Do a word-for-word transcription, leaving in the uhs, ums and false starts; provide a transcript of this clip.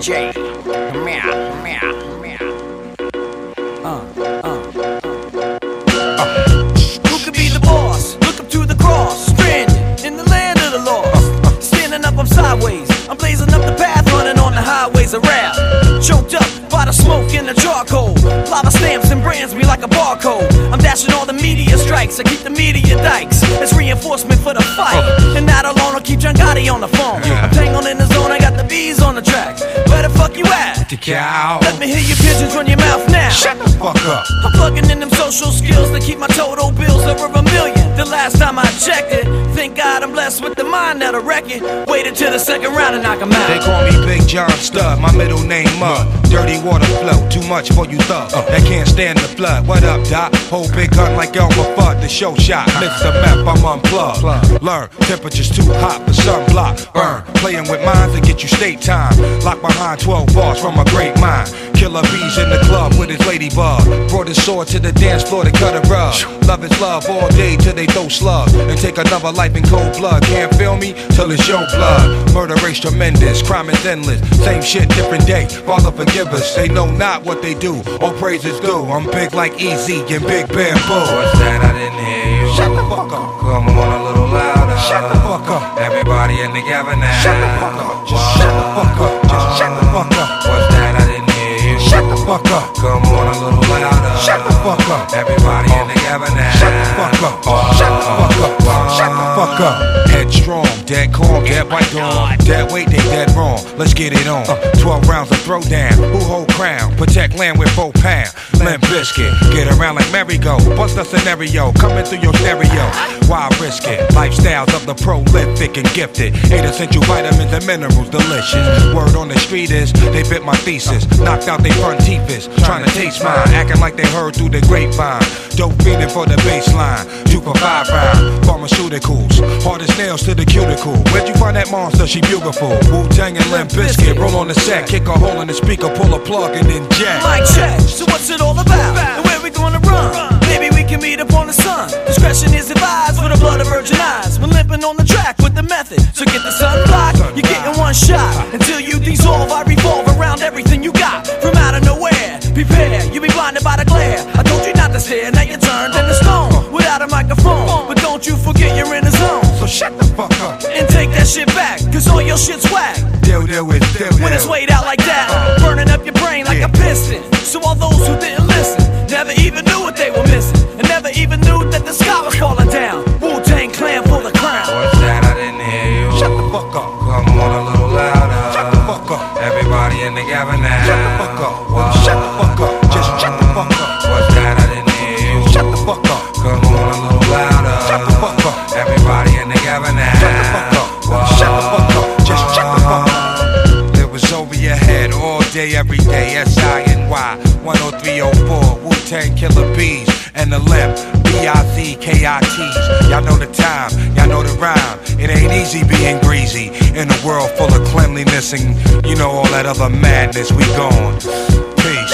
J. Meow, meow, meow. Uh, uh, uh. Who could be the boss? Look up to the cross. Stranded in the land of the lost. Standing up, I'm sideways. I'm blazing up the path, running on the highways of rap. Choked up by the smoke and the charcoal. Lava stamps and brands me like a barcode. I'm dashing all the media strikes. I keep the media dikes. It's reinforcement for the fight. And not alone, I'll keep John Gotti on the phone. I'm tangled in the zone, I got the bees on the track. Where the fuck you at? The cow. Let me hear your pigeons run your mouth now. Shut the fuck up. I'm plugging in them social skills to keep my total bills over a million. The last time I checked it, thank God I'm blessed with the mind that'll wreck it. Wait until the second round and knock 'em out. They call me Big John Stud, my middle name Mud. Dirty water flow, too much for you thugs uh. that can't stand the flood. What up, Doc? Hold big gun like Elmer Fudd, the show shot. Mix the meth, I'm unplugged. Learn, temperature's too hot for sunblock. Burn, playing with minds to get you state time. Locked behind twelve bars from a great mind. Killer bees in the club with his ladybug. Brought his sword to the dance floor to cut a rug. Love is love all day till they throw slugs and take another life in cold blood. Can't feel me till it's your blood. Murder race tremendous, crime is endless. Same shit, different day. Father forgive us. They know not what they do. All praise is due. I'm big like Easy and Big Bamboo. What's that? I didn't hear you. Shut the fuck up. Come on a little louder. Shut the fuck up. Everybody in together now. Shut the fuck up. Just shut the fuck up. Just shut the fuck up. What's that? I didn't hear you. Shut the fuck up. Come on a little louder. Shut the fuck up. Everybody in together now. Shut the fuck up. Shut the fuck up. Shut the fuck up. Headstrong, dead calm, dead white dawn. Dead weight, they dead wrong. Let's get it on. Uh, Twelve rounds of throwdown. Who hold crown? Protect land with four pound. Limp Biscuit, get around like merry-go. Bust a scenario, coming through your stereo. Why risk it? Lifestyles of the prolific and gifted. Eight essential vitamins and minerals, delicious. Word on the street is they bit my thesis. Knocked out they front teeth is trying to taste mine. Acting like they heard through the grapevine. Dope feeding for the baseline. Two for five round. Pharmaceuticals. Hardest nails to the cuticle. Where'd you find that monster? She beautiful. Wu-Tang and Limp Bizkit. Roll on the set, kick a hole in the speaker, pull a plug and then jack. Mic check, so what's it all about? And where we gonna run? Maybe we can meet up on the sun. Discretion is advised for the blood of virgin eyes. We're limping on the track with the method. So get the sun blocked, you're getting one shot. Until you dissolve, I revolve around everything you got. From out of nowhere, prepare, you'll be blinded by the glare. I told you not to stare, now you're turned into stone. Without a microphone, but don't you forget you're in the zone. So shut the fuck up and take that shit back, cause all your shit's whack. Deal, deal with, deal, deal. When it's weighed out like that, burning up your brain like a piston. So all those who didn't listen never even knew what they were missing, and never even knew that the sky was falling down. Wu-Tang Clan for the crown. What's that? I didn't hear you. Shut the fuck up. Come on a little louder. Shut the fuck up. Everybody in together now. Shut the fuck up. Shut the fuck up. Just shut the fuck up. What's that? I didn't hear you. Shut the fuck up. Come on a little louder. Shut the fuck up. Everybody in together now. Shut the fuck up. Shut the fuck up. Just shut the fuck up. It was over your head all day, every day. S I N Y one oh three oh four. Wu-Tang Killer Bees and the Limp. B I Z K I Ts. Y'all know the time, y'all know the rhyme. It ain't easy being greasy in a world full of cleanliness and you know all that other madness. We gone. Peace.